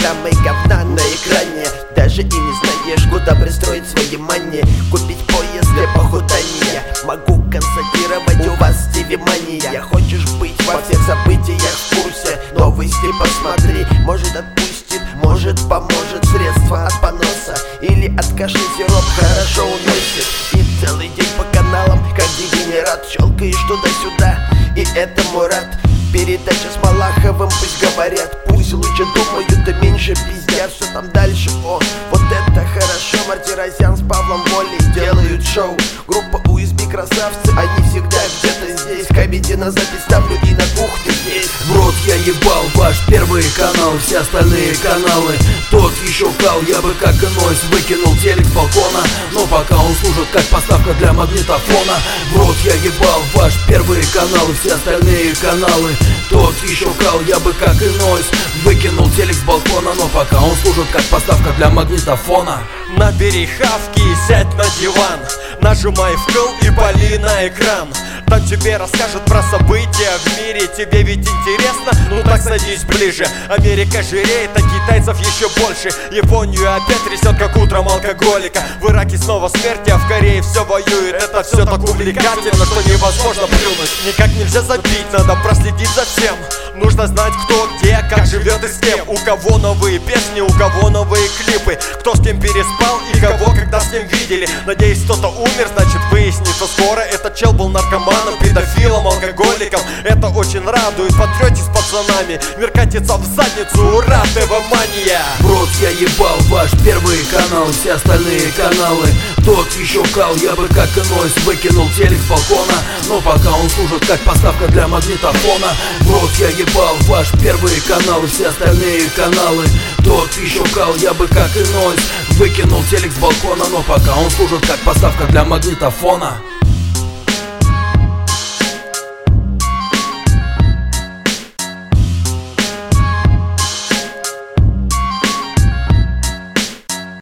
программой говна на экране. Даже и не знаешь, куда пристроить свои мани. Купить поезд для похудания. Могу констатировать, у вас стивимания. Хочешь быть во всех событиях в курсе? Новости посмотри, может отпустит, может поможет. Средства от поноса или от каши сироп хорошо уносит. И целый день по каналам, как дегенерат, щелкаешь туда-сюда, и этому рад. Передача с Малаховым, пусть говорят, пусть лучше думают, да меньше пиздят. Что там дальше? О, вот это хорошо. Мартиросян с Павлом Волей делают шоу. Группа USB красавцы, они всегда где-то здесь. Комедии на запись ставлю и на кухне здесь. В рот я ебал ваш первый канал, все остальные каналы тот еще кал. Я бы как иной выкинул телек с балкона, но пока он служит как поставка для магнитофона. В рот я ебал ваш первый канал, все остальные каналы тот еще кал. Я бы как иной выкинул телек с балкона, но пока он служит как поставка для магнитофона. Набери хавки и сядь на диван, нажимай вкл и пали на экран. Там тебе расскажут про события в мире. Тебе ведь интересно? Ну так садись ближе. Америка жиреет, а китайцев еще больше. Японию опять трясет, как утром алкоголика. В Ираке снова смерть, а в Корее все воюет. Это все так увлекательно, что невозможно плюнуть. Никак нельзя забить, надо проследить за всем. Нужно знать, кто где, как живет и с кем. У кого новые песни, у кого новые клипы. Кто с кем переспал и кого когда с кем видели. Надеюсь, кто-то умер, значит выяснит, что скоро этот чел был наркоманом, педофилом, алкоголиком. Это очень радует, потрете с пацанами. Мир катится в задницу, ура, ТВ-мания. В рот я ебал ваш первый канал, все остальные каналы тот еще кал. Я бы как иной выкинул телек с балкона, но пока он служит как поставка для магнитофона. В рот я ебал ваш первый канал, все остальные каналы тот еще кал. Я бы как иной выкинул телек с балкона, но пока он служит как поставка для магнитофона.